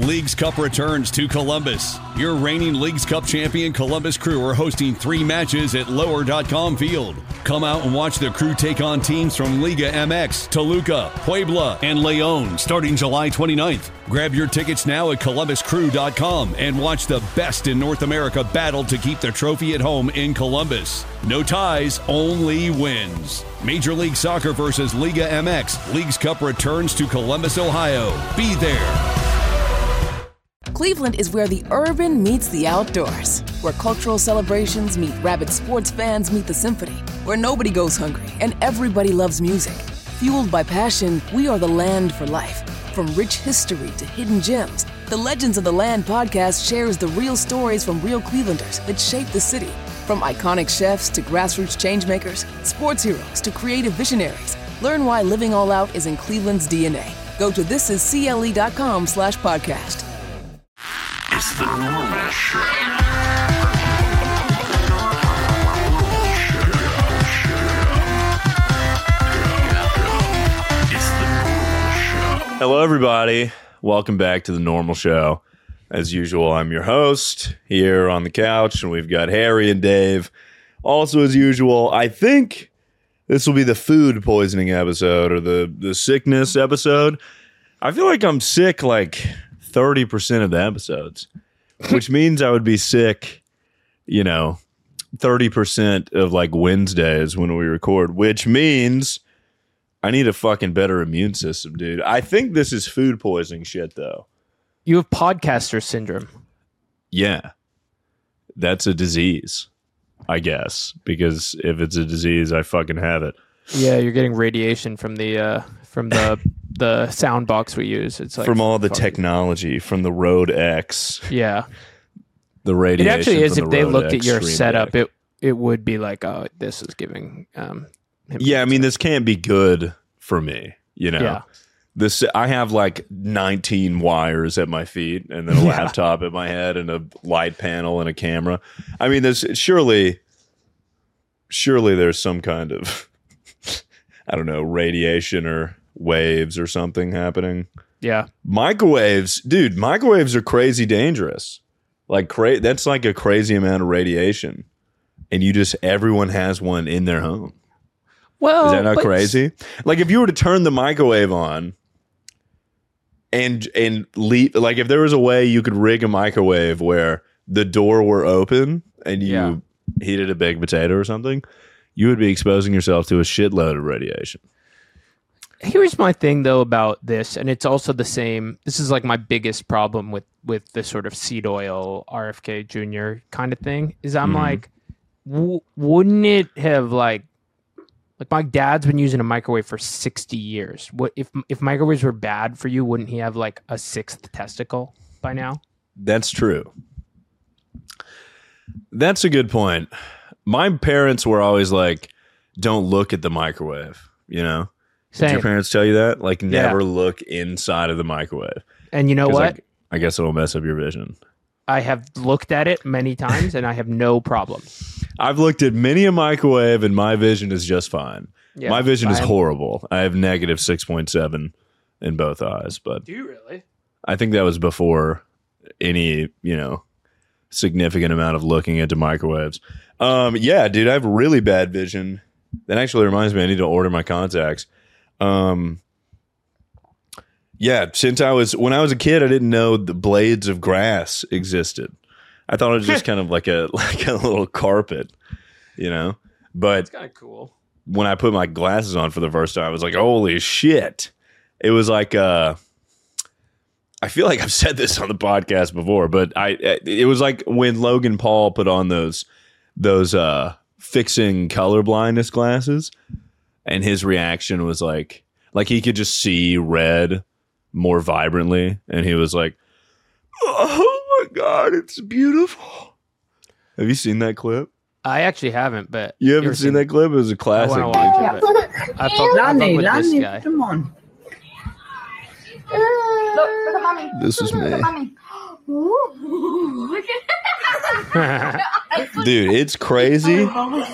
Leagues Cup returns to Columbus. Your reigning Leagues Cup champion Columbus Crew are hosting 3 matches at Lower.com Field. Come out and watch the Crew take on teams from Liga MX, Toluca, Puebla, and Leon starting July 29th. Grab your tickets now at ColumbusCrew.com and watch the best in North America battle to keep the trophy at home in Columbus. No ties, only wins. Major League Soccer versus Liga MX. Leagues Cup returns to Columbus, Ohio. Be there. Cleveland is where the urban meets the outdoors, where cultural celebrations meet rabid sports fans meet the symphony, where nobody goes hungry and everybody loves music. Fueled by passion, we are the land for life. From rich history to hidden gems, the Legends of the Land podcast shares the real stories from real Clevelanders that shape the city. From iconic chefs to grassroots changemakers, sports heroes to creative visionaries, learn why living all out is in Cleveland's DNA. Go to thisiscle.com/podcast. It's the Normal Show. Hello, everybody. Welcome back to the Normal Show. As usual, I'm your host here on the couch, and we've got Harry and Dave. Also, as usual, I think this will be the food poisoning episode or the sickness episode. I feel like I'm sick like 30% of the episodes, which means I would be sick, 30% of like Wednesdays when we record, which means I need a fucking better immune system, dude. I think this is food poisoning shit, though. You have podcaster syndrome. Yeah. That's a disease, I guess, because if it's a disease, I fucking have it. Yeah, you're getting radiation from the sound box we use. It's like from all the technology, from the Rode X. Yeah. The radiation. It actually is. If they Rode looked X at your Stream setup, Deck. it would be like, oh, this is giving him. Yeah, I mean, this can't be good for me, Yeah. This I have like 19 wires at my feet and then a laptop at my head and a light panel and a camera. I mean, there's surely there's some kind of I don't know, radiation or waves or something happening. Yeah. Microwaves are crazy dangerous. Like that's like a crazy amount of radiation. And everyone has one in their home. Well, is that not crazy? Like if you were to turn the microwave on and leave, like if there was a way you could rig a microwave where the door were open and you heated a baked potato or something, you would be exposing yourself to a shitload of radiation. Here's my thing though about this, and it's also the same. This is like my biggest problem with the sort of seed oil RFK Jr. kind of thing. Is I'm like, wouldn't it have like my dad's been using a microwave for 60 years. What if microwaves were bad for you? Wouldn't he have like a 6th testicle by now? That's true. That's a good point. My parents were always like, "Don't look at the microwave." Did your parents tell you that? Like, never look inside of the microwave. And you know what? I guess it'll mess up your vision. I have looked at it many times, and I have no problem. I've looked at many a microwave, and my vision is just fine. Yeah, my vision is horrible. I have negative 6.7 in both eyes. But do you really? I think that was before any, significant amount of looking into microwaves. Yeah, dude, I have really bad vision. That actually reminds me, I need to order my contacts. Yeah, when I was a kid, I didn't know the blades of grass existed. I thought it was just kind of like a little carpet, But it's kind of cool. When I put my glasses on for the first time, I was like, "Holy shit!" It was like I feel like I've said this on the podcast before, but it was like when Logan Paul put on those fixing colorblindness glasses, and his reaction was like he could just see red more vibrantly, and he was like, "Oh my god, it's beautiful." Have you seen that clip? I actually haven't, but you haven't seen that clip? It was a classic. I fuck with this guy. Come on. Look at mommy. This is me. Look at mommy. Ooh, look at Dude, it's crazy.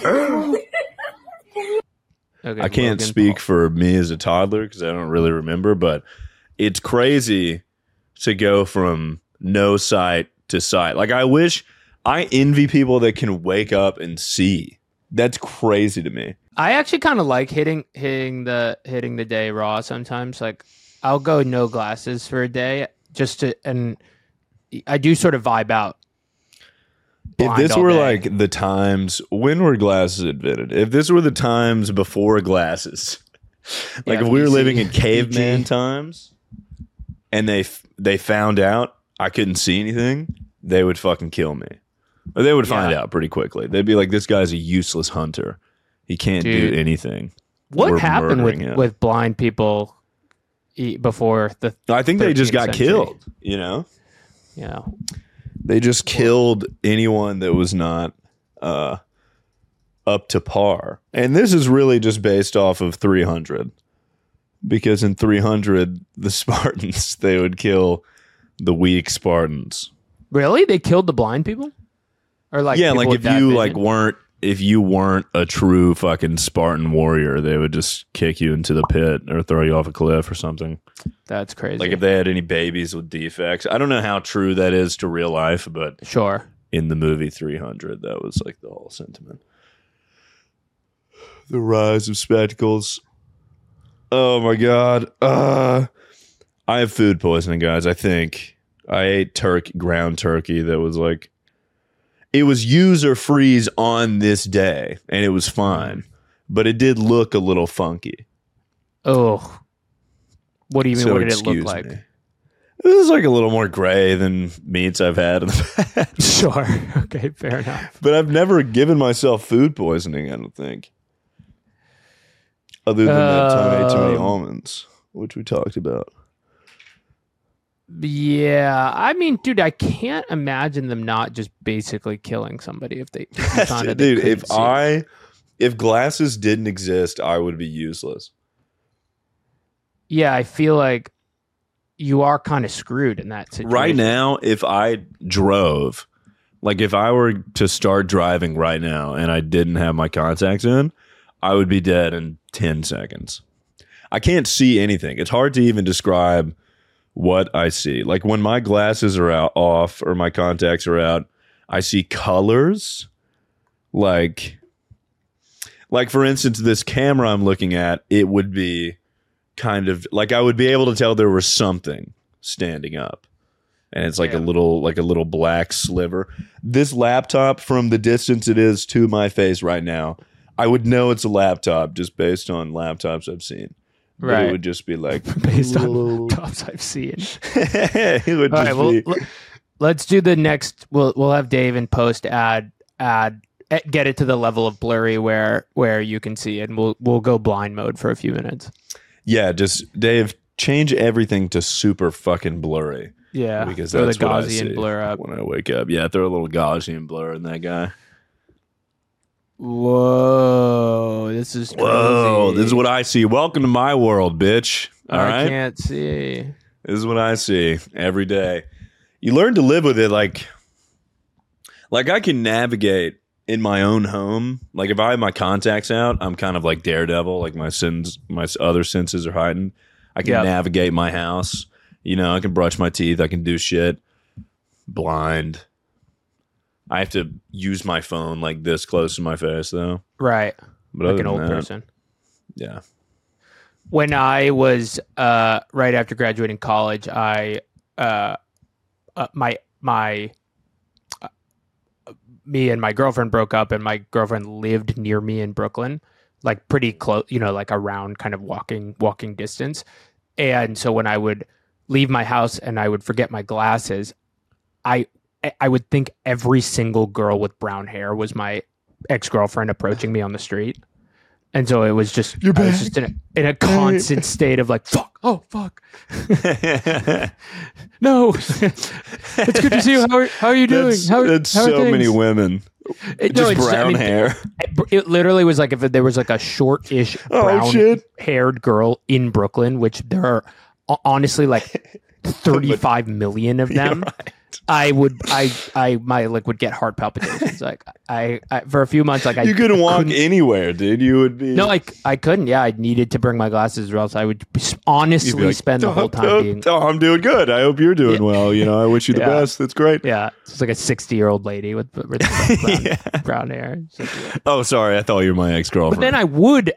Okay, I can't speak for me as a toddler because I don't really remember, but it's crazy to go from no sight to sight. Like I envy people that can wake up and see. That's crazy to me. I actually kind of like hitting the day raw sometimes. Like I'll go no glasses for a day and I do sort of vibe out. If this were like the times, when were glasses invented? If this were the times before glasses, like if we were living in caveman times and they found out I couldn't see anything, they would fucking kill me. Or they would find out pretty quickly. They'd be like, this guy's a useless hunter. He can't do anything. What happened with blind people before the I think they just got century? killed, you know? Yeah. They just killed anyone that was not up to par. And this is really just based off of 300. Because in 300, the Spartans, they would kill the weak Spartans. Really? They killed the blind people? Or like like if you weren't a true fucking Spartan warrior, they would just kick you into the pit or throw you off a cliff or something. That's crazy. Like if they had any babies with defects. I don't know how true that is to real life, but sure. In the movie 300, that was like the whole sentiment. The rise of spectacles. Oh my God. I have food poisoning, guys. I think I ate ground turkey that was like, it was use or freeze on this day, and it was fine, but it did look a little funky. Oh, what do you mean? So what did it look like? Me. It was like a little more gray than meats I've had in the past. Sure. Okay, fair enough. But I've never given myself food poisoning, I don't think. Other than that time I ate too many almonds, which we talked about. Yeah, I mean, dude, I can't imagine them not just basically killing somebody if they found it. Dude, if glasses didn't exist, I would be useless. Yeah, I feel like you are kind of screwed in that situation. Right now, if I drove, like if I were to start driving right now and I didn't have my contacts in, I would be dead in 10 seconds. I can't see anything. It's hard to even describe what I see. Like when my glasses are off or my contacts are out, I see colors. Like for instance, this camera I'm looking at, it would be kind of like I would be able to tell there was something standing up. And it's like a little black sliver. This laptop, from the distance it is to my face right now, I would know it's a laptop just based on laptops I've seen. But right. It would just be like based on laptops I've seen. It would all just right, be. Let's do the next. We'll have Dave in post add get it to the level of blurry where you can see it, and we'll go blind mode for a few minutes. Yeah, just Dave, change everything to super fucking blurry. Yeah, because that's the what I Gaussian see blur up when I wake up. Yeah, throw a little Gaussian blur in that guy. Whoa, this is crazy. Whoa, this is what I see. Welcome to my world, bitch. All right? I can't see. This is what I see every day. You learn to live with it like I can navigate in my own home. Like if I have my contacts out, I'm kind of like Daredevil, like my other senses are heightened. I can navigate my house. You know, I can brush my teeth, I can do shit. Blind. I have to use my phone like this close to my face, though. Right. But like an old person. Yeah. When I was right after graduating college, me and my girlfriend broke up, and my girlfriend lived near me in Brooklyn, like pretty close, you know, like around kind of walking distance. And so when I would leave my house and I would forget my glasses, I would think every single girl with brown hair was my ex-girlfriend approaching me on the street. And so it was just, I was just in a constant state of like, fuck, oh, fuck. No. It's good to see you. How are you doing? How are so things? Many women. Brown hair. It literally was like if there was like a short-ish brown-haired girl in Brooklyn, which there are honestly like 35 million of them. Right. I would get heart palpitations. Like I for a few months, like you couldn't walk anywhere, dude. You would be I couldn't. Yeah, I needed to bring my glasses, or else I would honestly like, spend the whole time being. I'm doing good. I hope you're doing well. You know, I wish you the best. That's great. Yeah, it's like a 60-year-old lady with brown hair. Oh, sorry, I thought you were my ex-girlfriend. But then I would,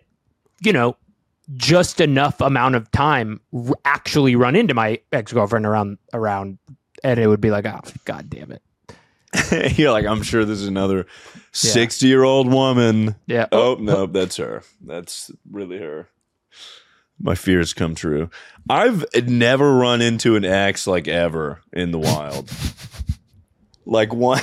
just enough amount of time actually run into my ex-girlfriend around, and it would be like, oh, God damn it. You're like, I'm sure this is another 60-year-old woman. Yeah. Oh, no, that's her. That's really her. My fears come true. I've never run into an ex like ever in the wild. Like one.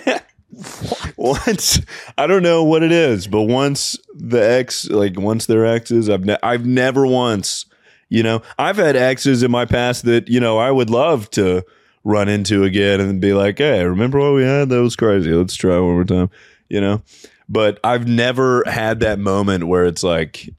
Once, I don't know what it is, but once their exes, I've never once, I've had exes in my past that, I would love to run into again and be like, hey, remember what we had? That was crazy. Let's try one more time, but I've never had that moment where it's like,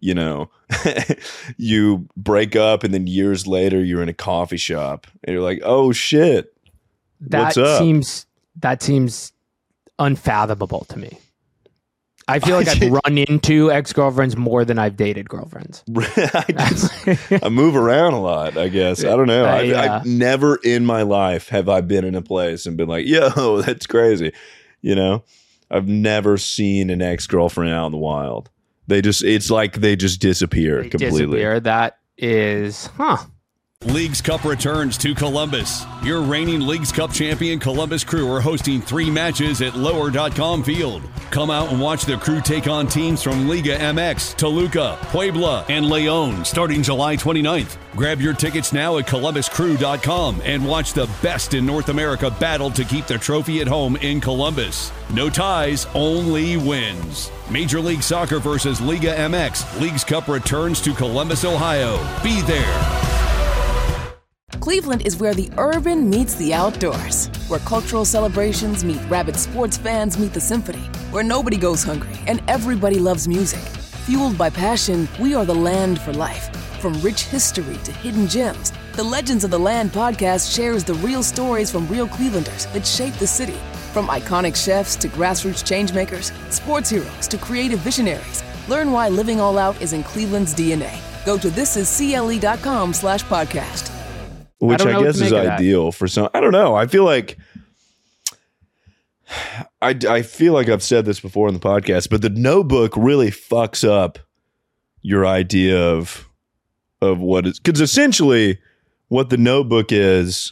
you break up and then years later you're in a coffee shop and you're like, oh shit, what's up? That seems unfathomable to me. I feel like I've run into ex-girlfriends more than I've dated girlfriends. I move around a lot, I guess. I don't know. I've never in my life have I been in a place and been like, yo, that's crazy. I've never seen an ex-girlfriend out in the wild. It's like they just disappear completely. That is, Leagues Cup returns to Columbus. Your reigning Leagues Cup champion Columbus Crew are hosting 3 matches at Lower.com Field. Come out and watch the Crew take on teams from Liga MX, Toluca, Puebla, and Leon starting July 29th. Grab your tickets now at ColumbusCrew.com and watch the best in North America battle to keep the trophy at home in Columbus. No ties, only wins. Major League Soccer versus Liga MX. Leagues Cup returns to Columbus, Ohio. Be there. Cleveland is where the urban meets the outdoors, where cultural celebrations meet rabid sports fans meet the symphony, where nobody goes hungry and everybody loves music. Fueled by passion, we are the land for life. From rich history to hidden gems, the Legends of the Land podcast shares the real stories from real Clevelanders that shape the city. From iconic chefs to grassroots changemakers, sports heroes to creative visionaries, learn why living all out is in Cleveland's DNA. Go to thisiscle.com/podcast. Which I guess is ideal for some. I don't know. I feel like I've said this before in the podcast, but the Notebook really fucks up your idea of what is, because essentially what the Notebook is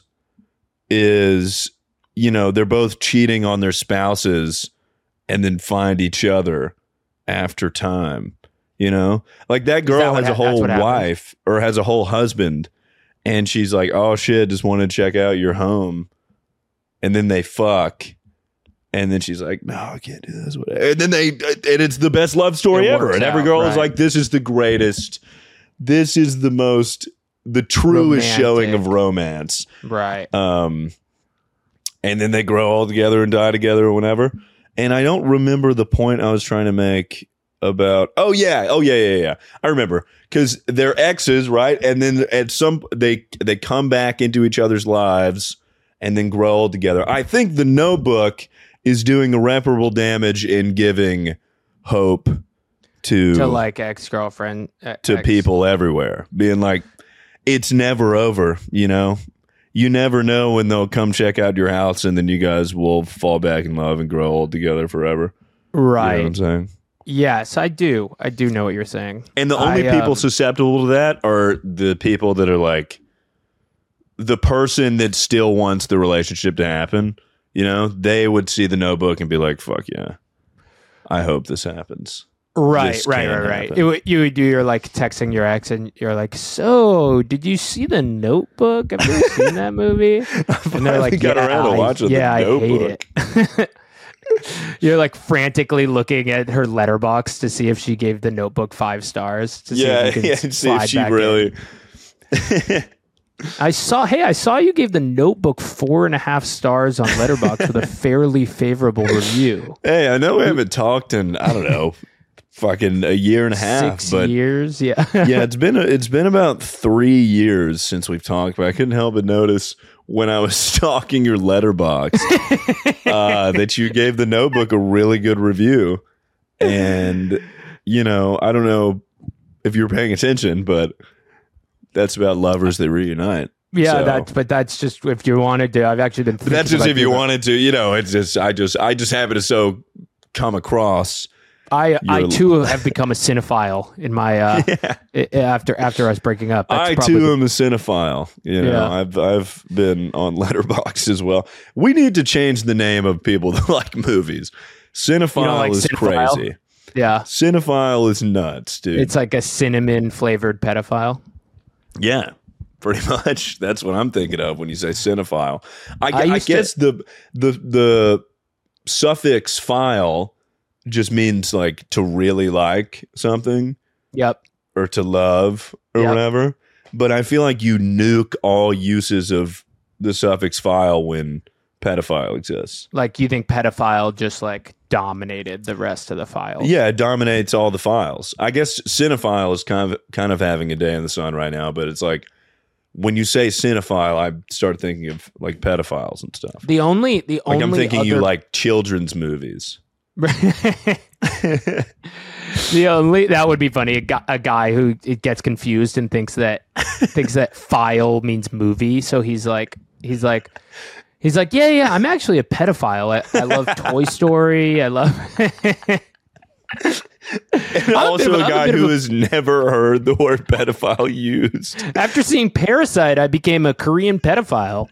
they're both cheating on their spouses and then find each other after time. Like that girl has a whole wife or has a whole husband. And she's like, oh, shit, just wanted to check out your home. And then they fuck. And then she's like, no, I can't do this. And then and it's the best love story ever. And every girl is like, this is the greatest. This is the truest showing of romance. Right. And then they grow all together and die together or whatever. And I don't remember the point I was trying to make about I remember, because they're exes, right? And then at they come back into each other's lives and then grow old together. I think the Notebook is doing irreparable damage in giving hope to like ex-girlfriend to people everywhere, being like, it's never over. You never know when they'll come check out your house and then you guys will fall back in love and grow old together forever. Right. You know what I'm saying? Yes, I do. I do know what you're saying. And the only people susceptible to that are the people that are like the person that still wants the relationship to happen. They would see the Notebook and be like, fuck yeah, I hope this happens. Right. You're like texting your ex and you're like, so did you see the Notebook? Have you ever seen that movie? And they're like, I hate it. You're like frantically looking at her letterbox to see if she gave the Notebook 5 stars. To see if she really. I saw you gave the Notebook 4.5 stars on Letterboxd with a fairly favorable review. Hey, I know we haven't talked in, I don't know, fucking a year and a half. 6 years, yeah. Yeah, it's been about 3 years since we've talked, but I couldn't help but notice when I was stalking your letterbox that you gave The Notebook a really good review. And, you know, I don't know if you were paying attention, but that's about lovers that reunite. Yeah, So- that's just if you wanted to. I've actually been. But that's just if you wanted to, you know, it's just, I just happen to so come across. I too have become a cinephile in my after us breaking up. That's I probably too am a cinephile. You know, Yeah. I've been on Letterboxd as well. We need to change the name of people that like movies. Cinephile like is cinephile? crazy. Yeah, Cinephile is nuts, dude. it's like a cinnamon flavored pedophile. Yeah, pretty much. That's what I'm thinking of when you say cinephile. I used guess the suffix file just means like to really like something Yep. or to love or Yep. whatever. But I feel like you nuke all uses of the suffix file when pedophile exists. Like you think pedophile just like dominated the rest of the file. Yeah, it dominates all the files. I guess cinephile is kind of having a day in the sun right now, but it's like when you say cinephile, I start thinking of like pedophiles and stuff. The only Like I'm thinking you other- like children's movies. That would be funny. A guy who gets confused and thinks that file means movie. So he's like, yeah, I'm actually a pedophile. I love Toy Story. I love. And also a guy who has never heard the word pedophile used. After seeing Parasite, I became a Korean pedophile.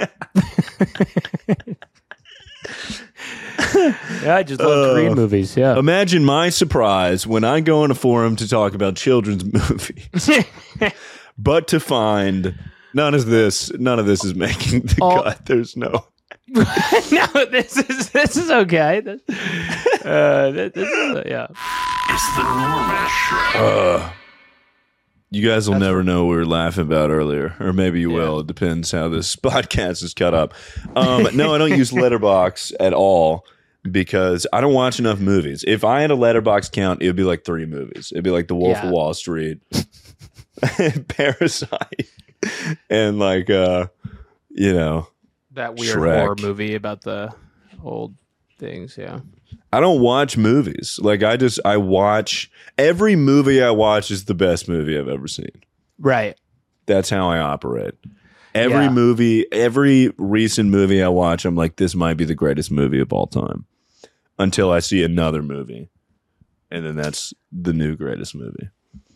Yeah, I just love Korean movies. Yeah. Imagine my surprise when I go on a forum to talk about children's movies, but to find none of this is making the cut. There's no. No, this is okay. This is, yeah. It's the normal show. You guys will never know what we were laughing about earlier, or maybe you will. It depends how this podcast is cut up. No, I don't use Letterboxd at all because I don't watch enough movies. If I had a Letterboxd count, it would be like 3 movies. It'd be like The Wolf of Wall Street, Parasite, and like you know, That weird Shrek. horror movie about the old things. Yeah. I don't watch movies. Like I watch every movie I watch is the best movie I've ever seen. Right. That's how I operate. Every Yeah. movie, every recent movie I watch, I'm like, this might be the greatest movie of all time. Until I see another movie. And then that's the new greatest movie.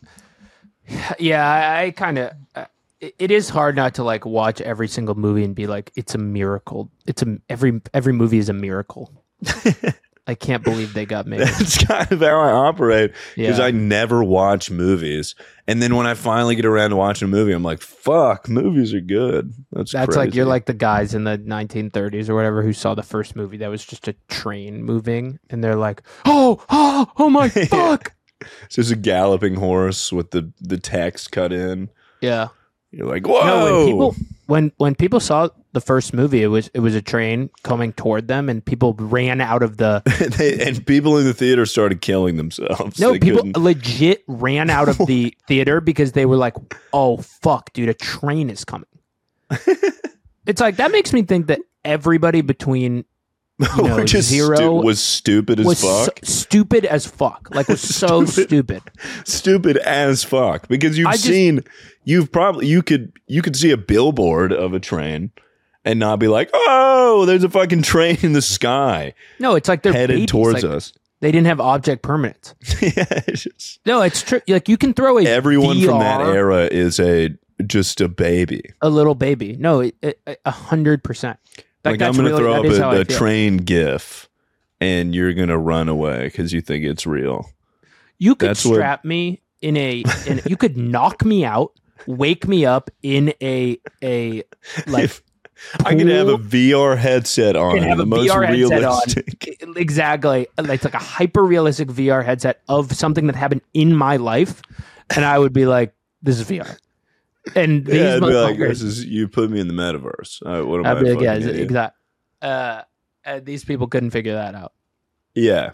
Yeah, I kind of. It is hard not to like watch every single movie and be like, it's a miracle. Every movie is a miracle. I can't believe they got made. That's kind of how I operate. Because Yeah. I never watch movies. And then when I finally get around to watching a movie, I'm like, fuck, movies are good. That's That's like you're crazy. like the guys in the 1930s or whatever who saw the first movie that was just a train moving, and they're like, oh my fuck. It's just a galloping horse with the text cut in. Yeah. You're like, whoa. No, when people saw the first movie, it was a train coming toward them, and people ran out of the. And people in the theater started killing themselves. No, They people couldn't- legit ran out of the theater because they were like, "Oh fuck, dude, a train is coming." It's like that makes me think that everybody between Or just zero was stupid as was fuck. stupid as fuck. Like was so stupid. Stupid as fuck. Because you could see a billboard of a train and not be like, oh, there's a fucking train in the sky No, it's like they're headed babies. towards Like, us. They didn't have object permanence. Yeah, it's just- No, it's true. Like you can throw a everyone from that VR era is just a baby. a little baby. No, 100%. Like I'm going to throw up a train gif and you're going to run away because you think it's real. You could That's what- strap me in you could knock me out, wake me up in a like I could have a pool. VR headset on. Have The a most VR headset realistic. on. Exactly. It's like a hyper realistic VR headset of something that happened in my life, and I would be like, "This is VR." And these Yeah, I'd be like, motherfuckers, you put me in the metaverse. What am I'd I be like, yeah, fucking idiot? exactly. These people couldn't figure that out. Yeah.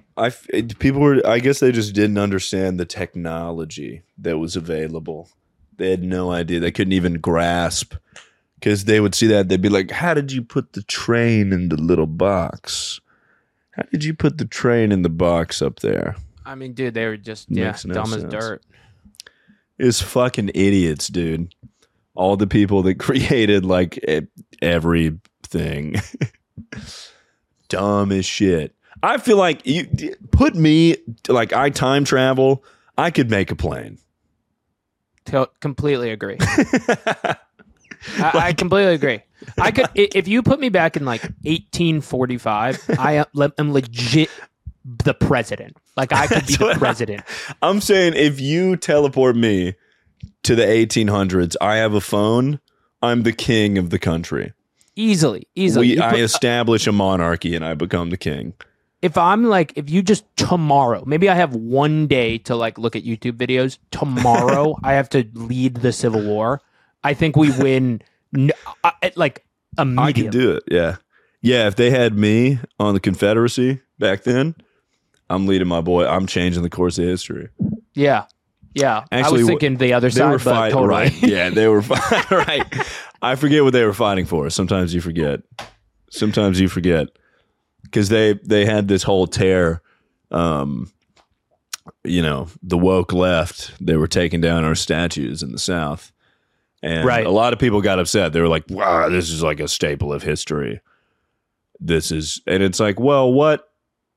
People were, I guess they just didn't understand the technology that was available They had no idea. They couldn't even grasp because they would see that. They'd be like, how did you put the train in the little box? How did you put the train in the box up there? I mean, dude, they were just Makes no dumb as sense. dirt. It's fucking idiots, dude. All the people that created like everything. Dumb as shit. I feel like you put me, like I time travel, I could make a plane. Completely agree. I completely agree. I could if you put me back in like 1845. I am legit the president. Like I could be the president. I'm saying if you teleport me to the 1800s, I have a phone. I'm the king of the country. Easily. I establish a monarchy and I become the king. If I'm like, if you just tomorrow, maybe I have one day to like look at YouTube videos. Tomorrow, I have to lead the Civil War. I think we win like immediately. I can do it. Yeah. Yeah. If they had me on the Confederacy back then, I'm leading my boy. I'm changing the course of history. Yeah. Yeah. Actually, I was thinking the other They side, were but fighting, totally. right? Yeah, they were fighting, right. I forget what they were fighting for. Sometimes you forget. Because they had this whole tear, the woke left, they were taking down our statues in the South. And Right. a lot of people got upset. They were like, wow, this is like a staple of history. And it's like, well, what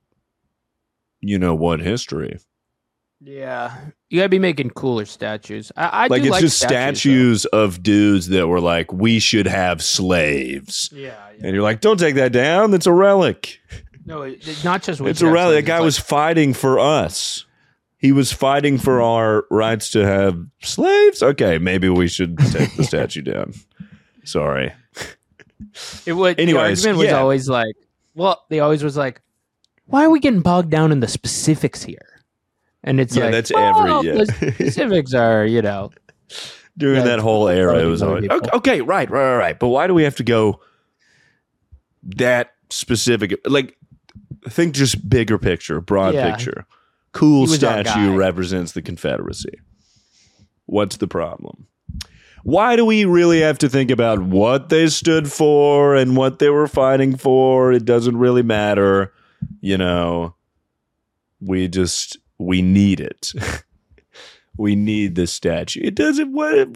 history? Yeah. You gotta be making cooler statues. I Like, do it's like just statues. statues of dudes that were like, we should have slaves. Though. Yeah. And you're like, don't take that down. That's a relic. No, it's not just. It's a relic. That guy was fighting for us. He was fighting for our rights to have slaves. Okay, maybe we should take the statue down. Sorry. The Anyways, argument was yeah. always like, they always was like, why are we getting bogged down in the specifics here? And it's Yeah, like, that's the specifics are, During that whole era, it was other always people. okay, right. But why do we have to go that specific? Like, think just bigger picture, broad Yeah. picture. Cool He was our statue guy. represents the Confederacy. What's the problem? Why do we really have to think about what they stood for and what they were fighting for? It doesn't really matter. We need it. We need this statue. It doesn't.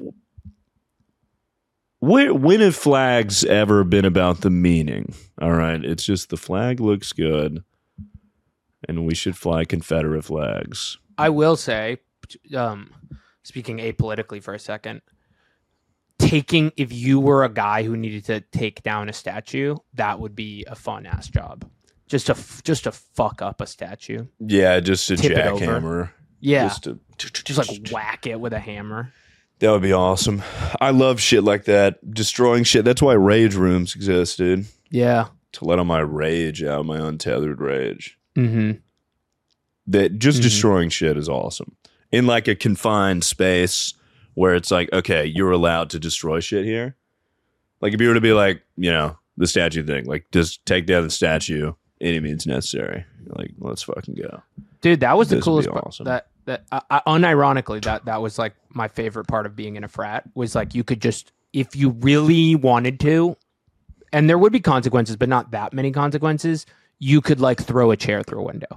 When have flags ever been about the meaning? All right, it's just the flag looks good, and we should fly Confederate flags. I will say, speaking apolitically for a second, if you were a guy who needed to take down a statue, that would be a fun ass job. Just to fuck up a statue. Yeah, just a Tip it over. jackhammer. Yeah. Just Like whack it with a hammer. that would be awesome. I love shit like that. Destroying shit. That's why rage rooms exist, dude. Yeah. To let all my rage out, my untethered rage. Mm-hmm. That just destroying shit is awesome. In like a confined space where it's like, okay, you're allowed to destroy shit here. Like if you were to be like, the statue thing, like just take down the statue, any means necessary. Like, let's fucking go. Dude, that was the This would coolest be part. awesome. That unironically, that was like my favorite part of being in a frat was like you could just, if you really wanted to, and there would be consequences, but not that many consequences, you could like throw a chair through a window.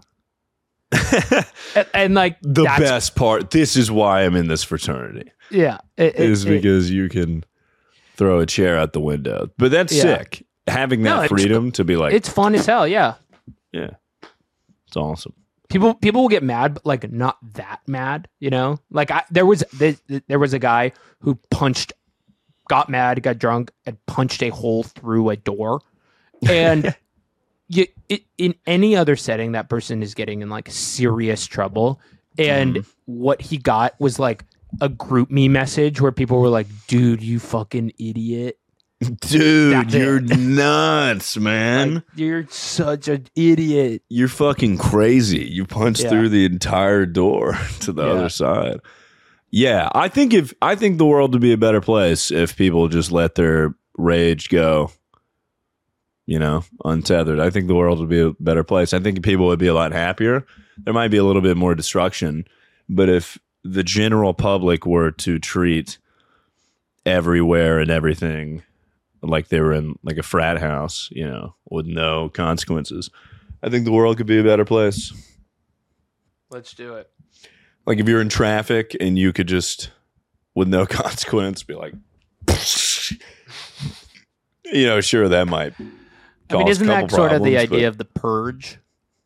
and like The that's- best part, this is why I'm in this fraternity, yeah, is because you can throw a chair out the window. But that's Yeah. sick. Having that it's freedom to be like, it's fun as hell. Yeah, yeah, it's awesome. people will get mad, but like not that mad, Like there was a guy who got mad, got drunk, and punched a hole through a door, and in any other setting, that person is getting in like serious trouble. And what he got was like a group me message where people were like, "Dude, you fucking idiot." Dude, That's you're it. nuts, man. Like, you're such an idiot. You're fucking crazy. You punched Yeah. through the entire door to the Yeah. other side. Yeah, I think the world would be a better place if people just let their rage go, untethered. I think the world would be a better place. I think people would be a lot happier. There might be a little bit more destruction, but if the general public were to treat everywhere and everything like they were in like a frat house, with no consequences, I think the world could be a better place. Let's do it. Like if you're in traffic and you could just, with no consequence, be like, sure, that might. I mean, isn't that sort of the idea of the purge?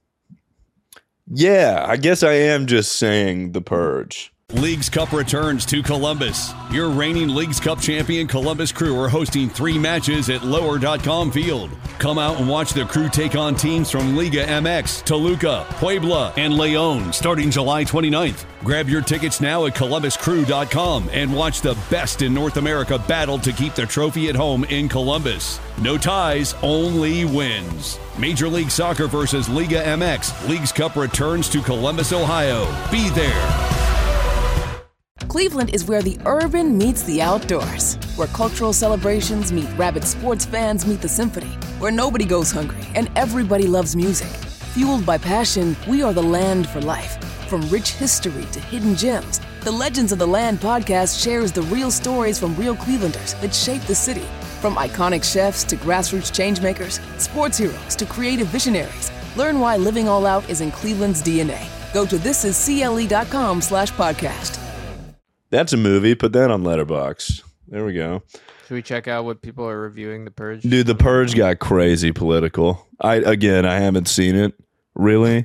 Yeah, I guess I am just saying the purge. Leagues Cup returns to Columbus. Your reigning Leagues Cup champion Columbus Crew are hosting 3 matches at Lower.com Field. Come out and watch the Crew take on teams from Liga MX, Toluca, Puebla, and León starting July 29th. Grab your tickets now at ColumbusCrew.com and watch the best in North America battle to keep the trophy at home in Columbus. No ties, only wins. Major League Soccer versus Liga MX. Leagues Cup returns to Columbus, Ohio. Be there. Cleveland is where the urban meets the outdoors, where cultural celebrations meet rabid sports fans meet the symphony, where nobody goes hungry and everybody loves music. Fueled by passion, we are the land for life. From rich history to hidden gems, the Legends of the Land podcast shares the real stories from real Clevelanders that shape the city. From iconic chefs to grassroots changemakers, sports heroes to creative visionaries, learn why living all out is in Cleveland's DNA. Go to thisiscle.com/podcast. That's a movie. Put that on Letterboxd. There we go. Should we check out what people are reviewing The Purge? Dude, The Purge got crazy political. I haven't seen it, really.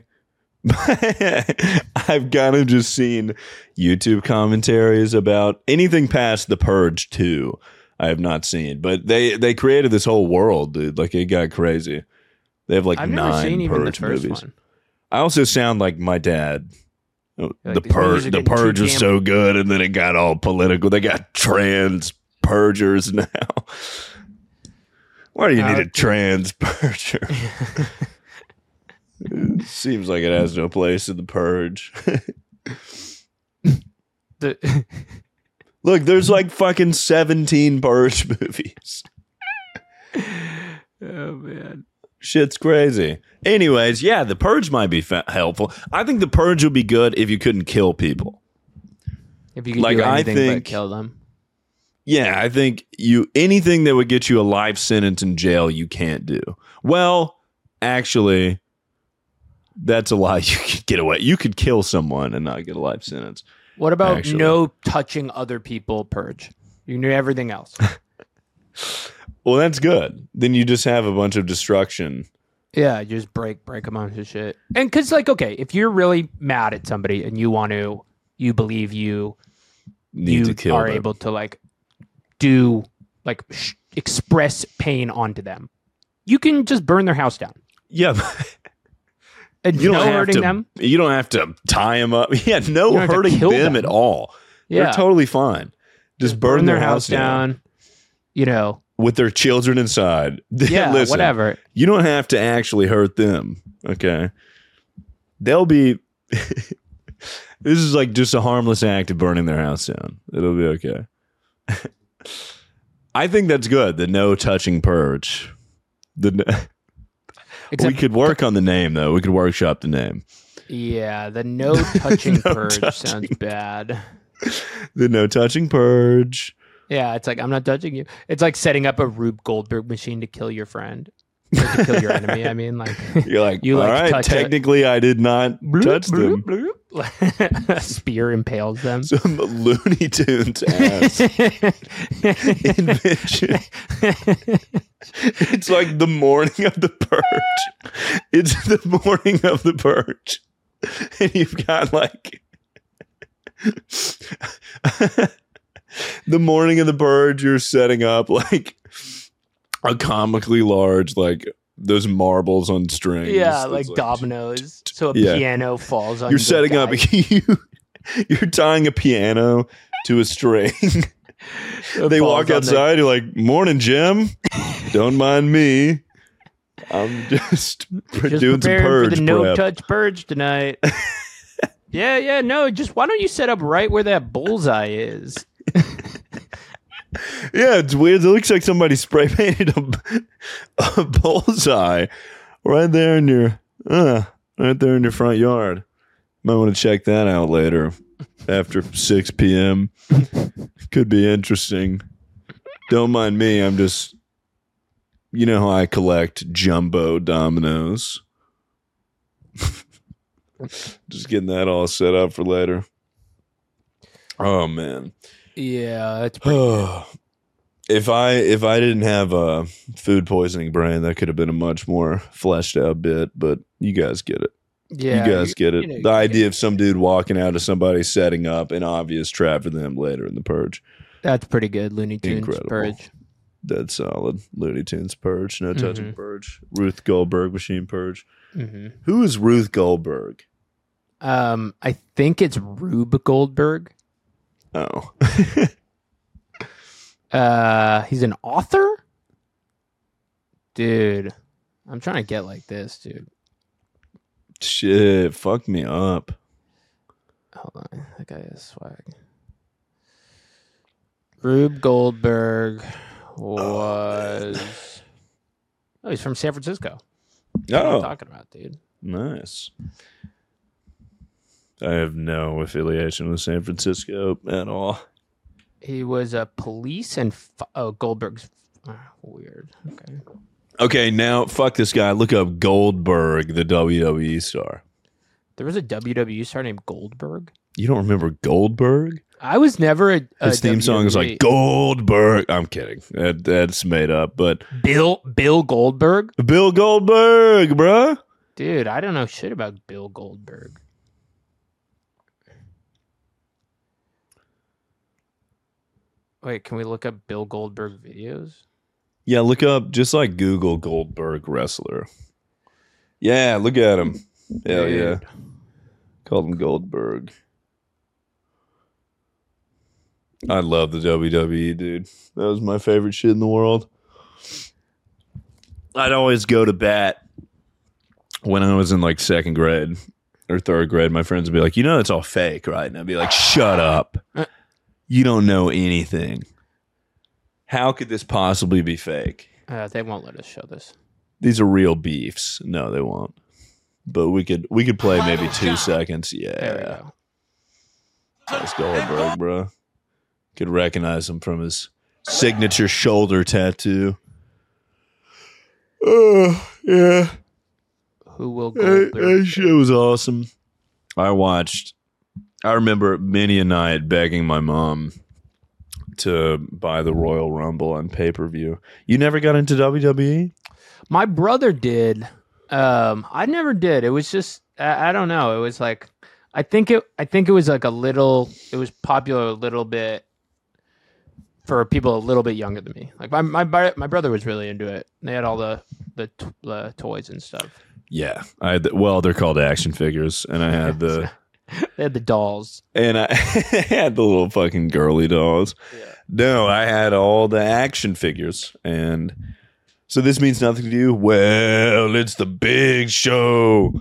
I've kind of just seen YouTube commentaries about anything past The Purge 2. I have not seen. But they created this whole world, dude. Like, it got crazy. They have like I've never 9 seen even Purge the first movies. one. I also sound like my dad. Like, The Purge was so good, and then it got all political. They got trans purgers now. Why do you need a trans purger? It seems like it has no place in the Purge. Look, there's like fucking 17 Purge movies. Oh, man. Shit's crazy. Anyways, yeah, The Purge might be helpful. I think The Purge would be good if you couldn't kill people. If you could do anything but kill them. Yeah, I think anything that would get you a life sentence in jail, you can't do. Well, actually, that's a lie. You could get away. You could kill someone and not get a life sentence. What about no touching other people Purge? You can do everything else. Well, that's good. Then you just have a bunch of destruction. Yeah, just break a bunch of shit. And because, like, okay, if you're really mad at somebody and you believe you need to kill them, able to, like, do, like, express pain onto them, you can just burn their house down. Yeah. And you don't hurting them. You don't have to tie them up. Yeah, no hurting them at all. Yeah. They're totally fine. Just burn their house down. With their children inside. Yeah, listen, whatever. You don't have to actually hurt them. Okay. They'll be. This is like just a harmless act of burning their house down. It'll be okay. I think that's good. The no touching purge. We could work on the name, though. We could workshop the name. Yeah, the no touching purge sounds bad. The no touching purge. Yeah, it's like, I'm not touching you. It's like setting up a Rube Goldberg machine to kill your friend. Or to kill your enemy. I mean, like... You're like, all right, technically I did not touch them. A spear impales them. Some Looney Tunes ass invention. It's like the morning of the purge. It's the morning of the purge. And you've got like... The morning of the purge, you're setting up like a comically large, like those marbles on strings. Yeah, like dominoes. So a piano falls on. You're setting up. You're tying a piano to a string. They walk outside. You're like, "Morning, Jim. Don't mind me. I'm just doing some purge for the no touch purge tonight." Yeah. No, just why don't you set up right where that bullseye is? Yeah, it's weird. It looks like somebody spray painted a bullseye right there in your front yard. Might want to check that out later. after 6 p.m. Could be interesting. Don't mind me. I'm just, you know how I collect jumbo dominoes. Just getting that all set up for later. Oh man. Yeah, that's pretty good. If I didn't have a food poisoning brain, that could have been a much more fleshed out bit, but you guys get it. Yeah, you guys get it. you know, the idea of some dude walking out of somebody setting up an obvious trap for them later in the purge. That's pretty good. Looney Tunes Incredible. Purge. Dead solid. Looney Tunes Purge. No touching Purge. Ruth Goldberg Machine Purge. Mm-hmm. Who is Ruth Goldberg? I think it's Rube Goldberg. Oh. He's an author? Dude, I'm trying to get like this, dude. Shit, fuck me up. Hold on. That guy has swag. Rube Goldberg was... Oh, he's from San Francisco. That's what I'm talking about, dude. Nice. I have no affiliation with San Francisco at all. He was a police and... Goldberg's... weird. Okay. Okay, now fuck this guy. Look up Goldberg, the WWE star. There was a WWE star named Goldberg? You don't remember Goldberg? I was never a His theme song is like Goldberg. I'm kidding. That's made up, but Bill Goldberg? Bill Goldberg, bruh. Dude, I don't know shit about Bill Goldberg. Wait, can we look up Bill Goldberg videos? Yeah, look up, just like Google Goldberg wrestler. Yeah, look at him. Hell yeah. Called him Goldberg. I love the WWE, dude. That was my favorite shit in the world. I'd always go to bat when I was in like second grade or third grade. My friends would be like, you know, it's all fake, right? And I'd be like, shut up. You don't know anything. How could this possibly be fake? They won't let us show this. These are real beefs. No, they won't. But we could play maybe 2 seconds. There we Yeah. go. That's Goldberg, bro. Could recognize him from his signature shoulder tattoo. Yeah. Who will Goldberg? That shit was awesome. I remember many a night begging my mom to buy the Royal Rumble on pay-per-view. You never got into WWE? My brother did. I never did. It was just I don't know. It was like I think it was like it was popular a little bit for people a little bit younger than me. Like my brother was really into it. They had all the toys and stuff. Yeah. They're called action figures, and I had the They had the dolls. and I had the little fucking girly dolls. Yeah. No, I had all the action figures, and so this means nothing to you? Well, it's the big show.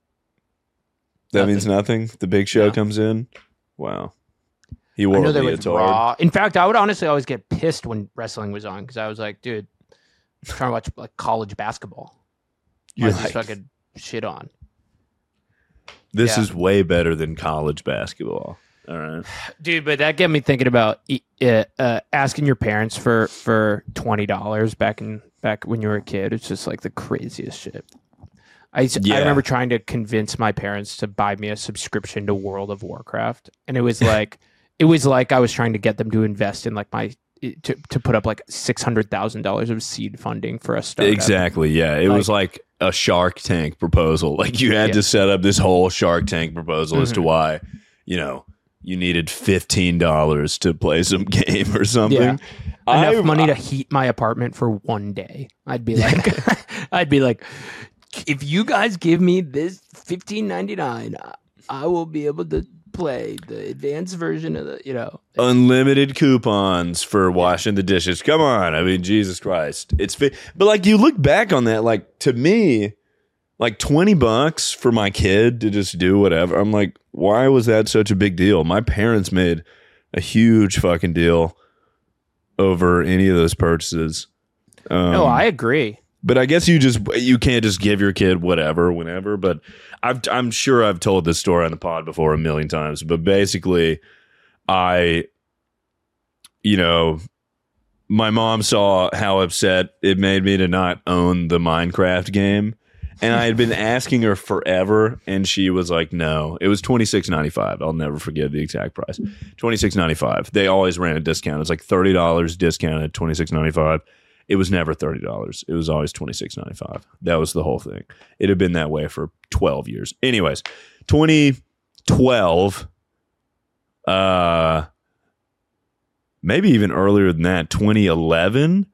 That means nothing? The big show comes in? Wow. He I wore know a there was leotard. Raw. In fact, I would honestly always get pissed when wrestling was on because I was like, dude, I'm trying to watch like college basketball. You're I just like, fucking shit on. this Yeah. is way better than college basketball. All right. Dude, but that got me thinking about asking your parents for $20 back when you were a kid. It's just like the craziest shit. I remember trying to convince my parents to buy me a subscription to World of Warcraft, and it was like I was trying to get them to invest in like to put up like $600,000 of seed funding for a startup. Exactly. Yeah. It was like a Shark Tank proposal. Like you had to set up this whole Shark Tank proposal as to why, you needed $15 to play some game or something. Yeah. Enough money to heat my apartment for one day. I'd be like, if you guys give me this $15.99, I will be able to play the advanced version of the, unlimited coupons for washing the dishes. Come on. I mean, Jesus Christ. But like you look back on that, like to me, like $20 for my kid to just do whatever. I'm like, why was that such a big deal? My parents made a huge fucking deal over any of those purchases. No, I agree. But I guess you can't just give your kid whatever, whenever. But I'm sure I've told this story on the pod before a million times, but basically, my mom saw how upset it made me to not own the Minecraft game. And I had been asking her forever, and she was like, no. It was $26.95. I'll never forget the exact price. $26.95. They always ran a discount. It was like $30 discounted, $26.95. It was never $30. It was always $26.95. That was the whole thing. It had been that way for 12 years. Anyways, 2012, maybe even earlier than that, 2011,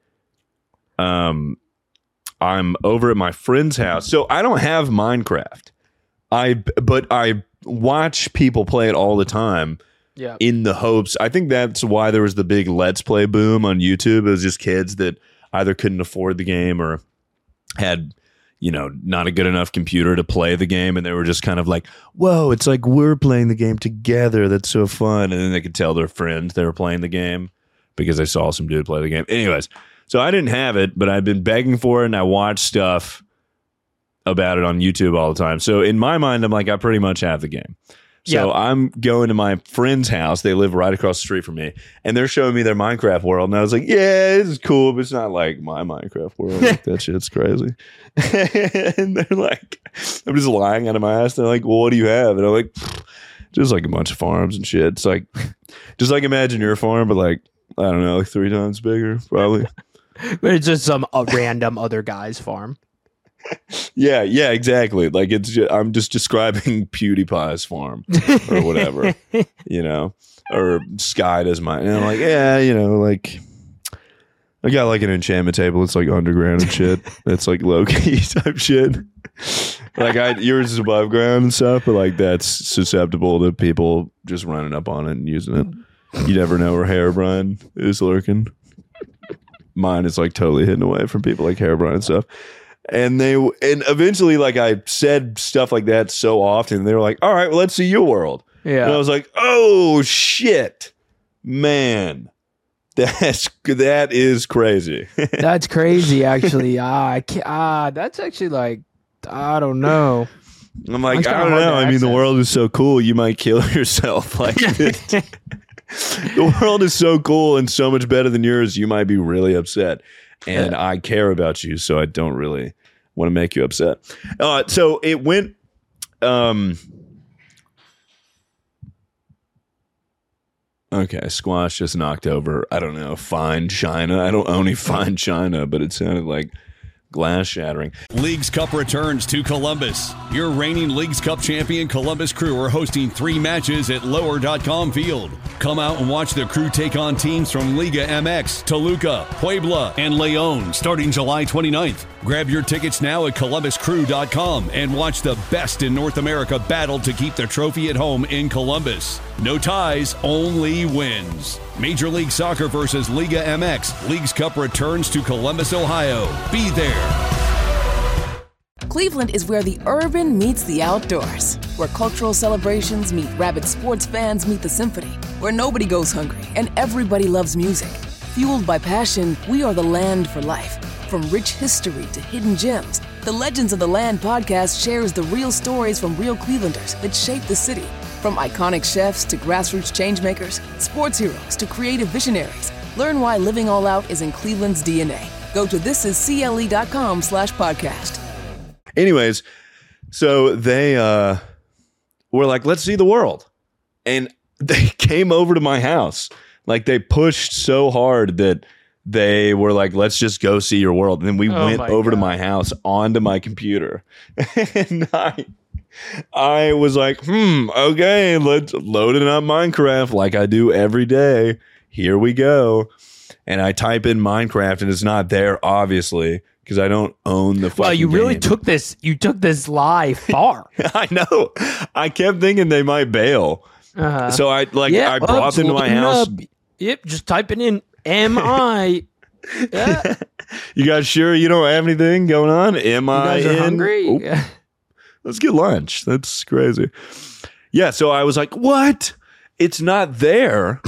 I'm over at my friend's house. So I don't have Minecraft. But I watch people play it all the time. Yeah. In the hopes. I think that's why there was the big Let's Play boom on YouTube. It was just kids that either couldn't afford the game or had, not a good enough computer to play the game. And they were just kind of like, whoa, it's like we're playing the game together. That's so fun. And then they could tell their friends they were playing the game because they saw some dude play the game. Anyways. So I didn't have it, but I've been begging for it, and I watch stuff about it on YouTube all the time. So in my mind, I'm like, I pretty much have the game. So I'm going to my friend's house. They live right across the street from me, and they're showing me their Minecraft world. And I was like, yeah, this is cool, but it's not like my Minecraft world. Like, that shit's crazy. And they're like, I'm just lying out of my ass. They're like, well, what do you have? And I'm like, just like a bunch of farms and shit. It's like, just like imagine your farm, but like, I don't know, like 3 times bigger, probably. But it's just some random other guy's farm. Yeah, exactly. Like I'm just describing PewDiePie's farm or whatever, or Sky does mine. And I'm like, yeah, like I got like an enchantment table. It's like underground and shit. It's like low key type shit. Like yours is above ground and stuff, but like that's susceptible to people just running up on it and using it. You never know where Herobrine is lurking. Mine is like totally hidden away from people like Herobrine and stuff. And eventually, like I said stuff like that so often, they were like, all right, well, let's see your world. Yeah. And I was like, oh shit, man, that is crazy. That's crazy, actually. That's actually like, I don't know. I'm like, I don't know. I mean, the world is so cool. You might kill yourself. Like, the world is so cool and so much better than yours. You might be really upset. And I care about you, so I don't really want to make you upset. So it went. Okay, Squash just knocked over. I don't know. Fine China. I don't only find China, but it sounded like glass shattering. Leagues Cup returns to Columbus. Your reigning Leagues Cup champion Columbus Crew are hosting 3 matches at Lower.com Field. Come out and watch the Crew take on teams from Liga MX, Toluca, Puebla, and León starting July 29th. Grab your tickets now at ColumbusCrew.com and watch the best in North America battle to keep the trophy at home in Columbus. No ties, only wins. Major League Soccer versus Liga MX. Leagues Cup returns to Columbus, Ohio. Be there. Cleveland is where the urban meets the outdoors, where cultural celebrations meet rabid sports fans meet the symphony, where nobody goes hungry and everybody loves music. Fueled by passion, we are the land for life. From rich history to hidden gems, the Legends of the Land podcast shares the real stories from real Clevelanders that shape the city. From iconic chefs to grassroots changemakers, sports heroes to creative visionaries, learn why living all out is in Cleveland's DNA. Go to thisiscle.com/podcast. Anyways, so they were like, let's see the world. And they came over to my house. Like, they pushed so hard that they were like, let's just go see your world. And then we went over to my house onto my computer. And I was like, okay, let's load it up Minecraft like I do every day. Here we go. And I type in Minecraft and it's not there, obviously, because I don't own the fucking Well, you really game. took this lie far. I know. I kept thinking they might bail. So I brought them to my house. Yep, just typing in MI. Yeah. You guys sure you don't have anything going on? Am I You guys are hungry? Oh, let's get lunch. That's crazy. Yeah, so I was like, what? It's not there.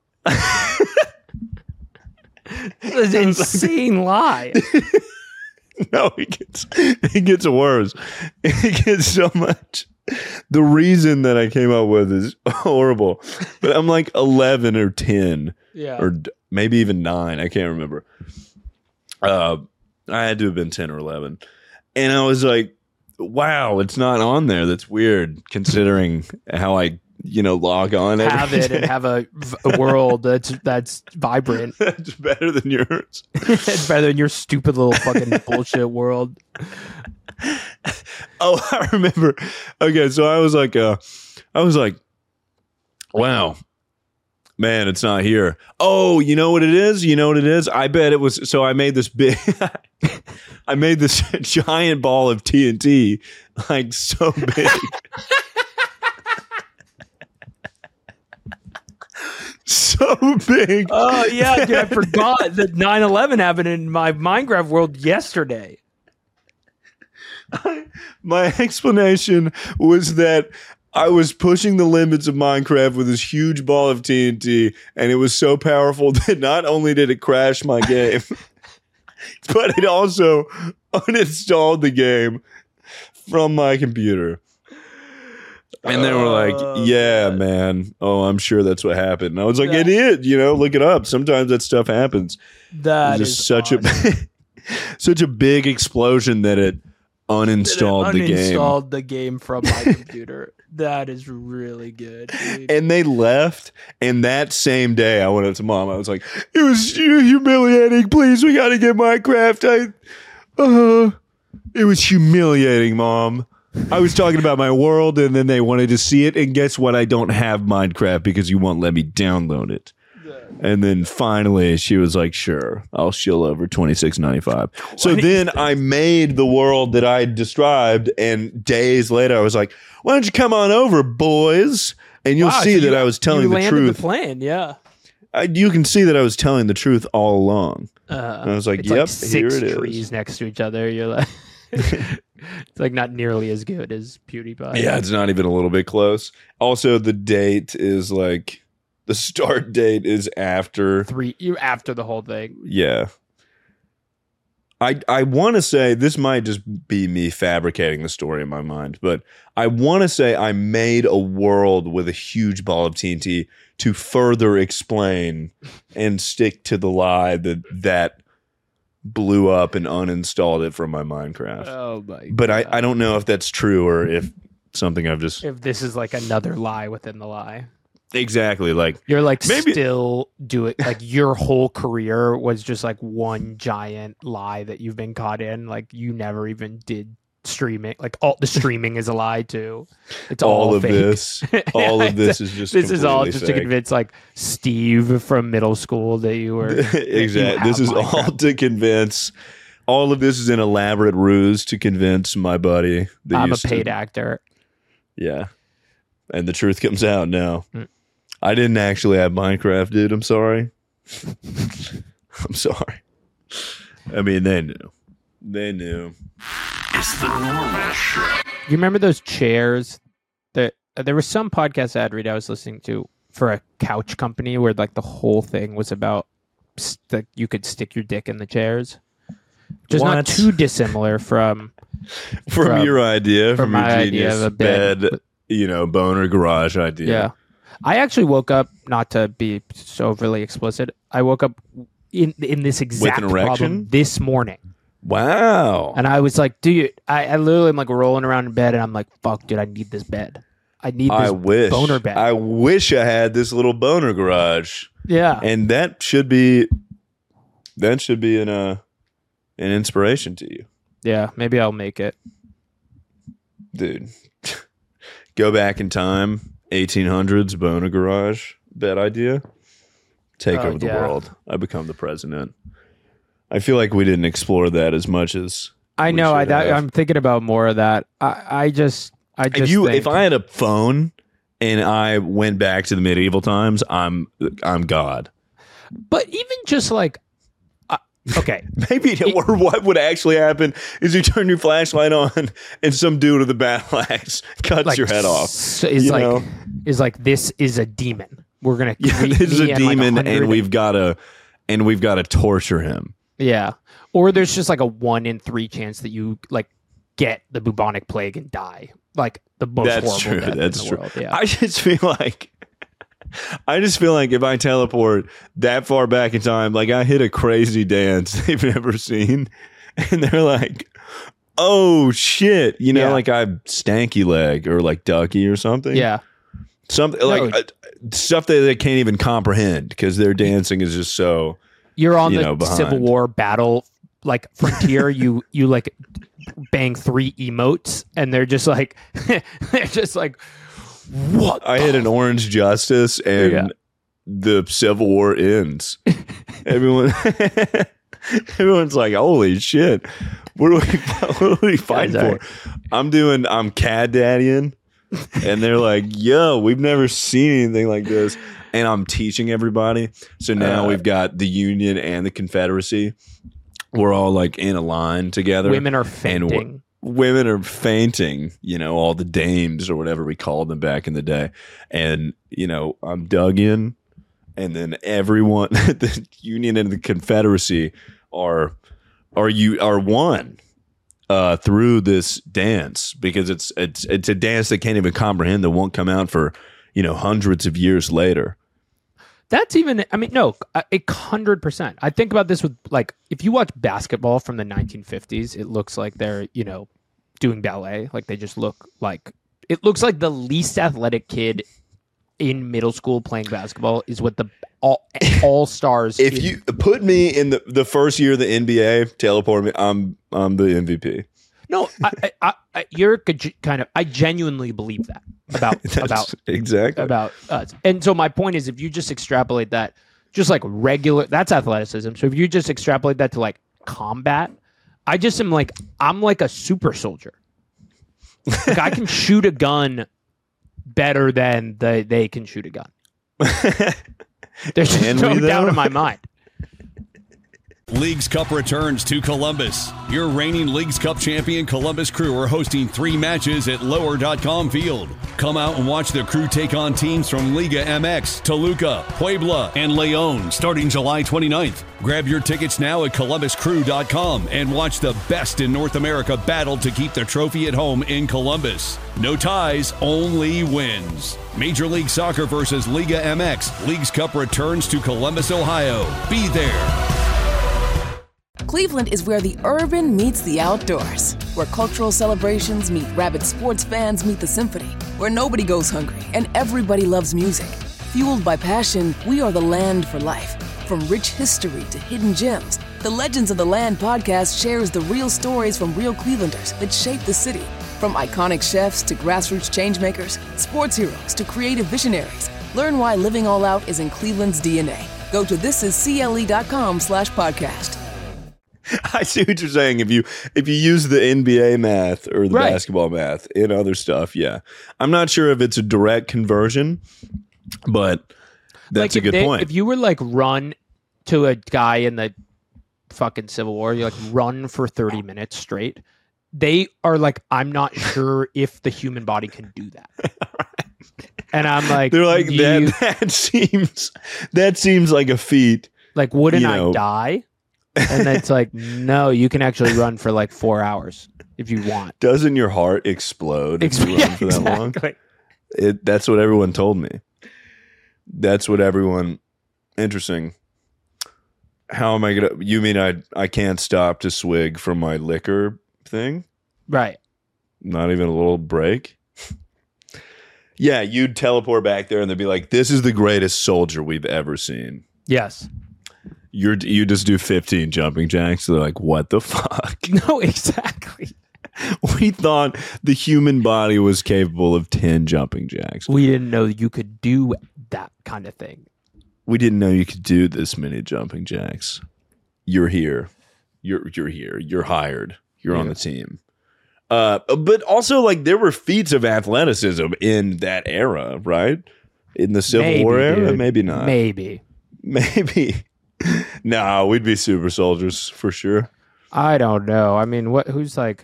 This is an insane lie. No, it gets worse. It gets so much. The reason that I came up with is horrible, but I'm like 11 or 10, or maybe even 9. I can't remember. I had to have been 10 or 11, and I was like, "Wow, it's not on there. That's weird, considering how I, log on every Have it day." and have a world that's vibrant. It's better than yours. It's better than your stupid little fucking bullshit world. Oh, I remember. Okay, so I was like, wow, man, it's not here. Oh, you know what it is? I bet it was. So I made this I made this giant ball of TNT, like so big. So big. Oh yeah, dude, I forgot that 9/11 happened in my Minecraft world yesterday. My explanation was that I was pushing the limits of Minecraft with this huge ball of TNT, and it was so powerful that not only did it crash my game, but it also uninstalled the game from my computer. And they were like, yeah, man. Oh, I'm sure that's what happened. And I was like, it did. Look it up. Sometimes that stuff happens. That is such a big explosion that it uninstalled the game. Uninstalled the game from my computer. That is really good, dude. And they left. And that same day, I went up to Mom. I was like, "It was humiliating. Please, we got to get Minecraft." It was humiliating, Mom. I was talking about my world, and then they wanted to see it. And guess what? I don't have Minecraft because you won't let me download it. And then finally, she was like, "Sure, I'll shill over $26.95." So then I made the world that I described, and days later, I was like, "Why don't you come on over, boys?" And you'll see that I was telling the truth. The plan, yeah. You can see that I was telling the truth all along. And I was like, it's "Yep, like 6 here it trees is." next to each other. You're like, it's like not nearly as good as PewDiePie. Yeah, it's not even a little bit close. Also, the date is like. The start date is after after the whole thing. Yeah. I want to say this might just be me fabricating the story in my mind, but I want to say I made a world with a huge ball of TNT to further explain and stick to the lie that blew up and uninstalled it from my Minecraft. Oh my God. But I don't know if that's true or if something I've just... If this is like another lie within the lie. Exactly. Like you're like maybe, still do it. Like your whole career was just like one giant lie that you've been caught in. Like you never even did streaming. Like all the streaming is a lie too. It's all of fake. This. All of this is just. This is all just fake. to convince like Steve from middle school that you were exactly. This is Minecraft. All to convince. All of this is an elaborate ruse to convince my buddy. That I'm a paid actor. Yeah, and the truth comes out now. I didn't actually have Minecraft, dude. I'm sorry. I'm sorry. I mean, they knew. They knew. It's the normal show. You remember those chairs that there was some podcast ad read I was listening to for a couch company where like the whole thing was about that you could stick your dick in the chairs. Just not too dissimilar from your idea, from your my genius idea of a bed, boner garage idea. Yeah. I actually woke up, not to be so overly explicit, I woke up in this exact problem this morning. Wow. And I was like, dude, I literally am like rolling around in bed and I'm like, fuck, dude, I need this bed. I need this boner bed. I wish I had this little boner garage. Yeah. And that should be an inspiration to you. Yeah, maybe I'll make it. Dude, go back in time. 1800s boner garage bed idea. Take over the world. I become the president. I feel like we didn't explore that as much as I know. I'm thinking about more of that. I just if I had a phone and I went back to the medieval times, I'm God. But even just like okay. Maybe or what would actually happen is you turn your flashlight on and some dude with a battle axe cuts like, your head off. Is like this is a demon. We're gonna this is a demon and we've got to torture him. Yeah. Or there's just like a 1 in 3 chance that you like get the bubonic plague and die. Like the most That's horrible true. death That's in the true. world. Yeah. I just feel like if I teleport that far back in time, like I hit a crazy dance they've never seen, and they're like, "Oh shit!" You know, Yeah. like I stanky leg or like Ducky or something. Yeah. Something like stuff that they can't even comprehend because their dancing is just so. You're on you the know, behind. Civil War battle like frontier. you like bang 3 emotes and they're just like what? I hit an Orange Justice and Yeah. the Civil War ends. Everyone's like, "Holy shit! What are we fighting sorry. for?" I'm CAD daddying, and they're like, "Yo, we've never seen anything like this." And I'm teaching everybody. So now we've got the Union and the Confederacy. We're all like in a line together. Women are And fainting. women are fainting, you know, all the dames or whatever we called them back in the day. And, you know, I'm dug in, and then everyone, the Union and the Confederacy are one through this dance, because it's a dance that can't even comprehend, that won't come out for, you know, hundreds of years later. That's even, I mean, no, 100%. I think about this with, like, if you watch basketball from the 1950s, it looks like they're, you know, doing ballet. Like, they just look like, it looks like the least athletic kid in middle school playing basketball is what the all stars. If you put me in the first year of the NBA, teleport me, I'm the MVP. No, you're kind of, I genuinely believe that about exactly about us. And so my point is, if you just extrapolate that, just like regular, that's athleticism. So if you just extrapolate that to like combat, I just am like, I'm like a super soldier. Like I can shoot a gun better than they can shoot a gun. There's just no doubt in my mind. Leagues Cup returns to Columbus. Your reigning Leagues Cup champion Columbus Crew are hosting 3 matches at Lower.com Field. Come out and watch the Crew take on teams from Liga MX, Toluca, Puebla, and León starting July 29th. Grab your tickets now at ColumbusCrew.com and watch the best in North America battle to keep the trophy at home in Columbus. No ties, only wins. Major League Soccer versus Liga MX. Leagues Cup returns to Columbus, Ohio. Be there. Cleveland is where the urban meets the outdoors, where cultural celebrations meet rabid sports fans meet the symphony, where nobody goes hungry and everybody loves music. Fueled by passion, we are the land for life. From rich history to hidden gems, the Legends of the Land podcast shares the real stories from real Clevelanders that shape the city. From iconic chefs to grassroots changemakers, sports heroes to creative visionaries, learn why living all out is in Cleveland's DNA. Go to thisiscle.com/podcast. I see what you're saying. If you use the NBA math or the Right. basketball math in other stuff, yeah. I'm not sure if it's a direct conversion, but that's a good point. If you were like run to a guy in the fucking Civil War, you like run for 30 minutes straight. They are like, I'm not sure if the human body can do that. And I'm like, They're like, that seems like a feat. like, wouldn't you know. I die? And then it's like, no, you can actually run for like 4 hours if you want. Doesn't your heart explode if you run for that long? Exactly. That's what everyone told me. That's what everyone. Interesting. How am I gonna? You mean I can't stop to swig from my liquor thing? Right. Not even a little break. Yeah, you'd teleport back there, and they'd be like, "This is the greatest soldier we've ever seen." Yes. You just do 15 jumping jacks. So they're like, "What the fuck?" No, exactly. We thought the human body was capable of 10 jumping jacks. We didn't know you could do that kind of thing. We didn't know you could do this many jumping jacks. You're here. You're here. You're hired. You're on the team. But also, like, there were feats of athleticism in that era, right? In the Civil War era? Dude. Maybe not. Maybe. No, we'd be super soldiers for sure. I don't know. I mean, who's like,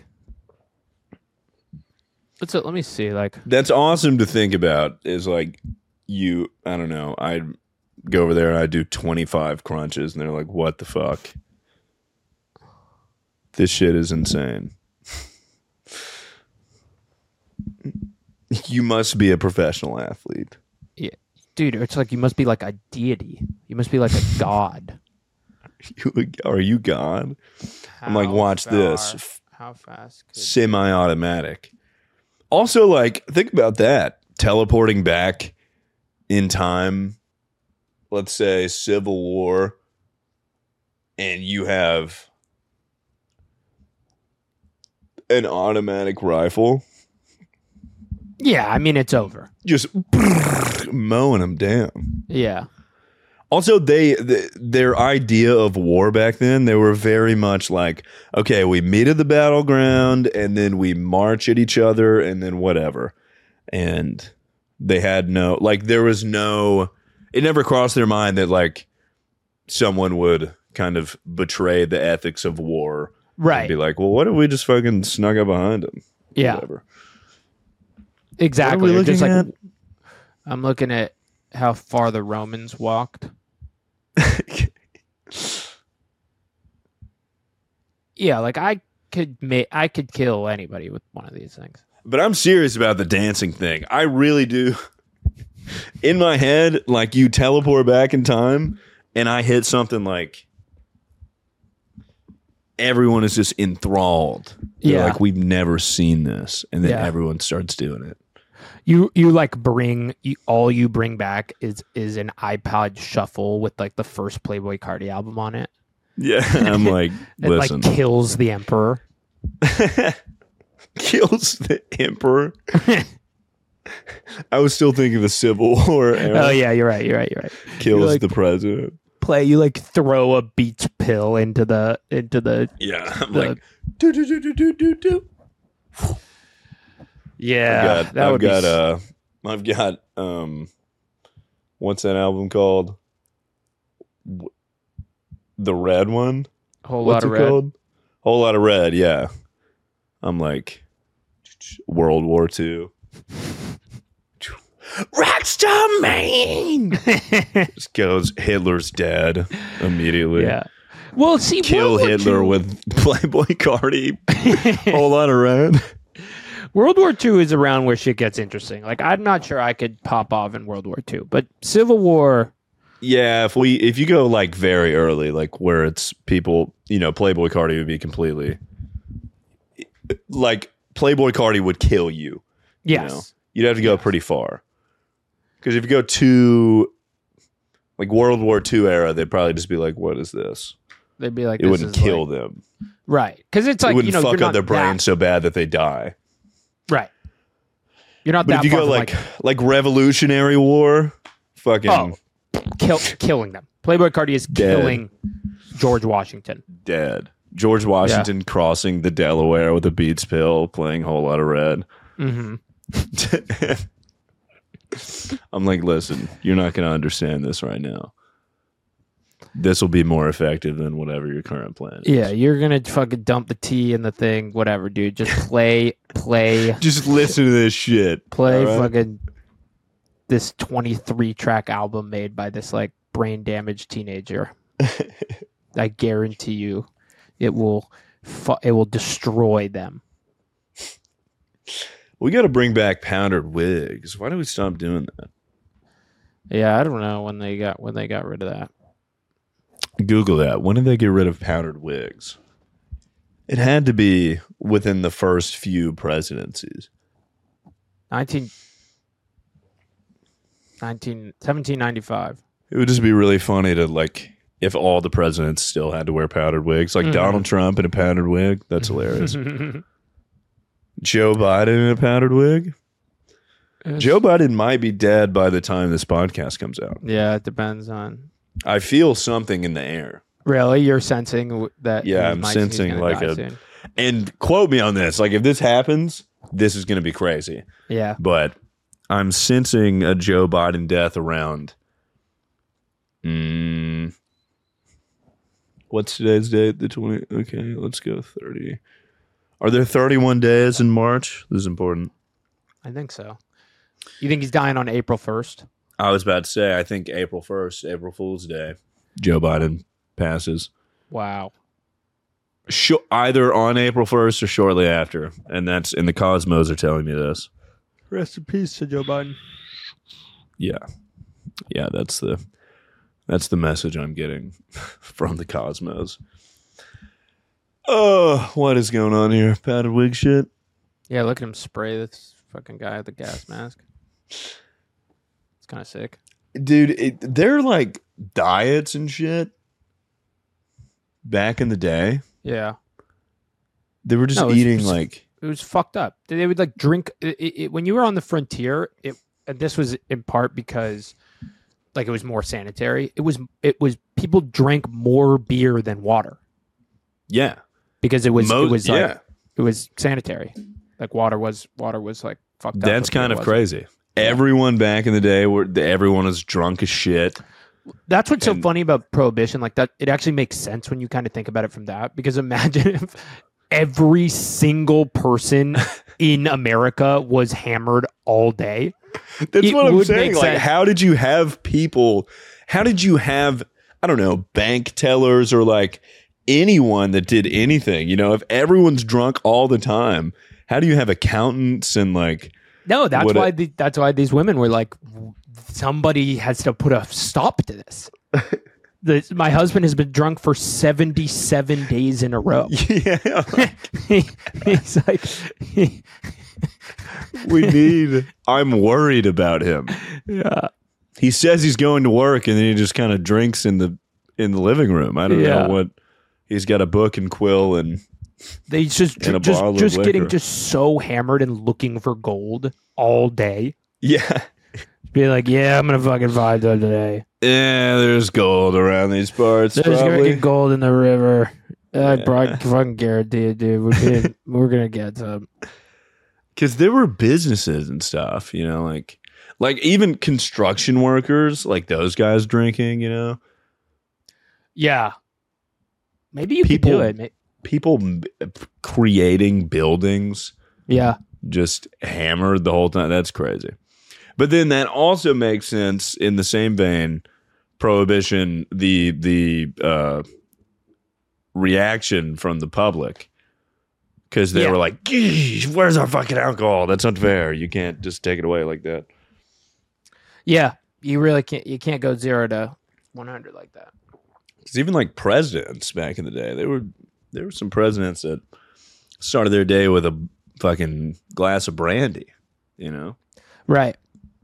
let me see. Like, That's awesome to think about is like I don't know, I'd go over there and I'd do 25 crunches and they're like, what the fuck? This shit is insane. You must be a professional athlete. Yeah, dude, it's like you must be like a deity. You must be like a god. Are you God? I'm like, watch this. How fast? Semi-automatic. Also, like, think about that. Teleporting back in time, let's say Civil War, and you have an automatic rifle. Yeah, I mean, it's over. Just mowing them down. Yeah. Also, their idea of war back then, they were very much like, okay, we meet at the battleground, and then we march at each other, and then whatever. And they had no, like, there was no, it never crossed their mind that, like, someone would kind of betray the ethics of war. Right. And be like, well, what if we just fucking snuck up behind them? Yeah. Whatever. Exactly. What are we Just looking like, at? I'm looking at how far the Romans walked. Yeah, like I could kill anybody with one of these things. But I'm serious about the dancing thing. I really do. In my head, like you teleport back in time and I hit something like everyone is just enthralled. They're Yeah. like, we've never seen this. And then Yeah. everyone starts doing it. You like all you bring back is an iPod Shuffle with like the first Playboi Carti album on it. Yeah. I'm like, It listen. like kills the emperor. Kills the emperor. I was still thinking the Civil War era. Oh yeah, you're right. Kills like- the president. You like throw a Beats pill into the Yeah. I'm the- like, do. yeah. I've got what's that album called? The red one? Whole What's lot of it red. called? Whole Lot of Red, yeah. I'm like World War II. Rockstar man just goes, Hitler's dead immediately. Yeah. Well, see, Kill World War Hitler II with Playboi Carti. Whole Lot of Red. World War II is around where shit gets interesting. Like, I'm not sure I could pop off in World War II, but Civil War. Yeah, if you go like very early, like where it's people, Playboi Carti would be completely like Playboi Carti would kill you. Yes. You'd have to go pretty far. Because if you go to like World War II era, they'd probably just be like, "What is this?" They'd be like, It wouldn't kill them. Right. Because it's It like, wouldn't you're fuck not up their brain that- so bad that they die. Right. You're not But that if you far go from, like Revolutionary War, fucking killing them. Playboi Carti is Dead. killing George Washington. dead. George Washington crossing the Delaware with a Beats pill, playing Whole Lot of Red. Mm-hmm. I'm like, listen, you're not going to understand this right now. This will be more effective than whatever your current plan is. Yeah, you're going to fucking dump the tea in the thing, whatever, dude. Just play. Just listen to this shit. Play all right? fucking this 23-track album made by this like brain damaged teenager. I guarantee you, it will destroy them. We got to bring back powdered wigs. Why do we stop doing that? Yeah, I don't know when they got rid of that. Google that. When did they get rid of powdered wigs? It had to be within the first few presidencies. 1795. It would just be really funny to like if all the presidents still had to wear powdered wigs, like Donald Trump in a powdered wig. That's hilarious. Joe Biden in a powdered wig. Joe Biden might be dead by the time this podcast comes out. Yeah, it depends on. I feel something in the air. Really, you're sensing that? Yeah, I'm sensing like and quote me on this. Like if this happens, this is going to be crazy. Yeah, But I'm sensing a Joe Biden death around. What's today's date? The 20. Okay, let's go 30. Are there 31 days in March? This is important. I think so. You think he's dying on April 1st? I was about to say, I think April 1st, April Fool's Day, Joe Biden passes. Wow. Either on April 1st or shortly after. And the Cosmos are telling me this. Rest in peace to Joe Biden. Yeah. Yeah, that's the message I'm getting from the Cosmos. Oh, what is going on here? Powdered wig shit? Yeah, look at him spray this fucking guy with the gas mask. It's kind of sick. Dude, they're like diets and shit back in the day. Yeah. They were just eating like... It was fucked up. They would like drink... when you were on the frontier, and this was in part because like it was more sanitary. It was people drank more beer than water. Yeah. Because it was sanitary. Like water was like fucked up. That's kind of crazy. Yeah. Everyone back in the day everyone was drunk as shit. That's what's so funny about Prohibition. Like that, it actually makes sense when you kind of think about it from that. Because imagine if every single person in America was hammered all day. That's what I'm saying. Like, how did you have, I don't know, bank tellers or like anyone that did anything? You know, if everyone's drunk all the time, how do you have accountants and like... No, that's why these women were like, somebody has to put a stop to this. My husband has been drunk for 77 days in a row. Yeah. He's like... I'm worried about him. Yeah. He says he's going to work and then he just kind of drinks in the living room. I don't know what... He's got a book and quill and... They just getting just so hammered and looking for gold all day. Yeah. Be like, yeah, I'm gonna fucking find them today. Yeah, there's gold around these parts. There's gonna get gold in the river. I fucking guarantee it, dude. We're gonna get some. Because there were businesses and stuff, you know, like even construction workers, like those guys drinking, you know. Yeah. Maybe you could do it. People creating buildings, just hammered the whole time. That's crazy. But then that also makes sense in the same vein. Prohibition, the reaction from the public, because they were like, "Where's our fucking alcohol? That's unfair. You can't just take it away like that." Yeah, you really can't. You can't go 0 to 100 like that. Because even like presidents back in the day, there were some presidents that started their day with a fucking glass of brandy, you know? Right.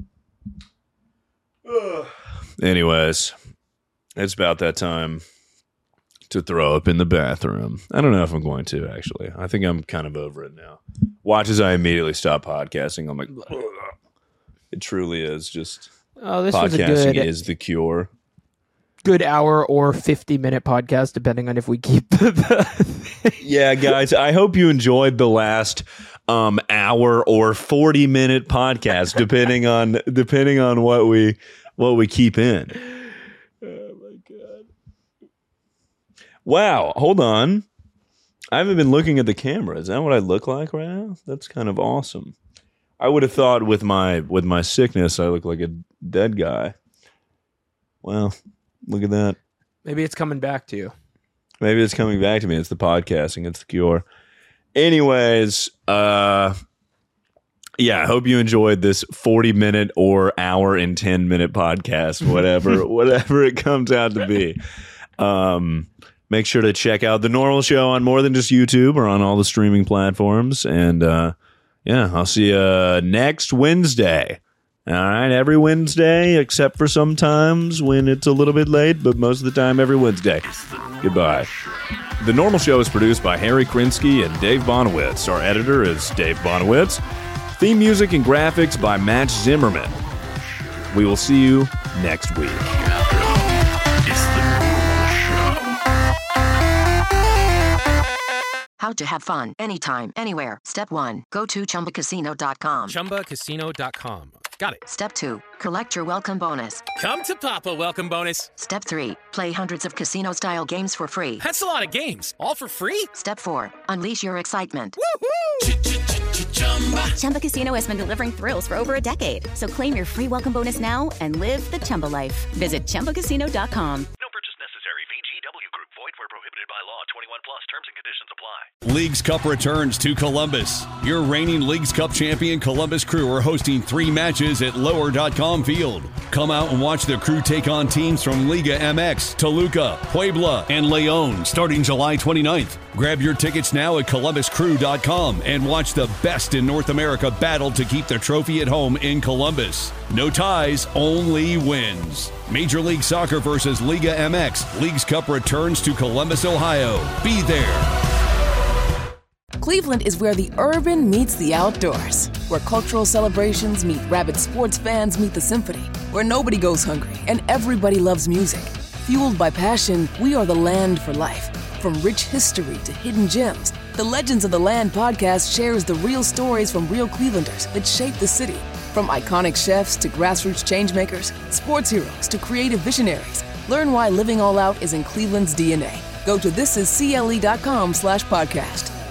Anyways, it's about that time to throw up in the bathroom. I don't know if I'm going to, actually. I think I'm kind of over it now. Watch as I immediately stop podcasting. I'm like, ugh. It truly is just... Oh, this podcasting was a good... is the cure. Good hour or 50-minute podcast, depending on if we keep the... Yeah, guys, I hope you enjoyed the last hour or 40-minute podcast, depending on what we keep in. Oh my god! Wow, hold on. I haven't been looking at the camera. Is that what I look like right now? That's kind of awesome. I would have thought with my sickness, I look like a dead guy. Well. Look at that. Maybe it's coming back to you. Maybe it's coming back to me. It's the podcasting. It's the cure. Anyways, I hope you enjoyed this 40-minute or hour and 10-minute podcast, whatever it comes out to be. Make sure to check out The Normal Show on more than just YouTube or on all the streaming platforms. And I'll see you next Wednesday. All right, every Wednesday, except for sometimes when it's a little bit late, but most of the time every Wednesday. Goodbye. The Normal Show is produced by Harry Krinsky and Dave Bonowitz. Our editor is Dave Bonowitz. Theme music and graphics by Matt Zimmerman. We will see you next week. How to have fun anytime, anywhere. Step 1. Go to ChumbaCasino.com. ChumbaCasino.com. Got it. Step 2. Collect your welcome bonus. Come to Papa welcome bonus. Step 3. Play hundreds of casino-style games for free. That's a lot of games. All for free? Step 4. Unleash your excitement. Woohoo! Chumba Casino has been delivering thrills for over a decade. So claim your free welcome bonus now and live the Chumba life. Visit ChumbaCasino.com. No purchase necessary. VGW Group. Void where prohibited by law. 21 plus. Terms and and conditions apply. Leagues Cup returns to Columbus. Your reigning Leagues Cup champion Columbus Crew are hosting 3 matches at Lower.com Field. Come out and watch the Crew take on teams from Liga MX, Toluca, Puebla, and León starting July 29th. Grab your tickets now at ColumbusCrew.com and watch the best in North America battle to keep the trophy at home in Columbus. No ties, only wins. Major League Soccer versus Liga MX. Leagues Cup returns to Columbus, Ohio. Be there. Cleveland is where the urban meets the outdoors, where cultural celebrations meet rabid sports fans meet the symphony, where nobody goes hungry and everybody loves music. Fueled by passion, we are the land for life. From rich history to hidden gems, the Legends of the Land podcast shares the real stories from real Clevelanders that shape the city. From iconic chefs to grassroots changemakers, sports heroes to creative visionaries, learn why living all out is in Cleveland's DNA. Go to thisiscle.com/podcast.